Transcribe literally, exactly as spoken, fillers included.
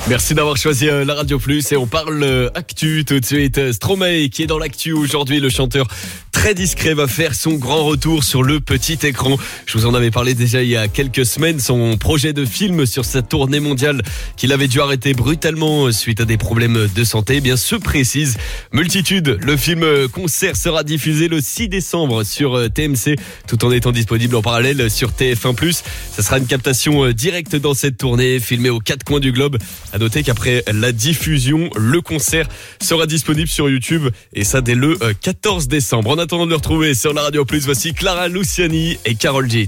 Merci d'avoir choisi euh, la Radio Plus et on parle euh, actu tout de suite. Euh, Stromae qui est dans l'actu aujourd'hui, le chanteur très discret va faire son grand retour sur le petit écran. Je vous en avais parlé déjà il y a quelques semaines, son projet de film sur sa tournée mondiale qu'il avait dû arrêter brutalement suite à des problèmes de santé, eh bien se précise. Multitude, le film concert sera diffusé le six décembre sur T M C tout en étant disponible en parallèle sur T F un plus. Ça sera une captation directe dans cette tournée filmée aux quatre coins du globe. À noter qu'après la diffusion, le concert sera disponible sur YouTube et ça dès le quatorze décembre. En attendant de le retrouver sur la Radio Plus, voici Clara Luciani et Karol G.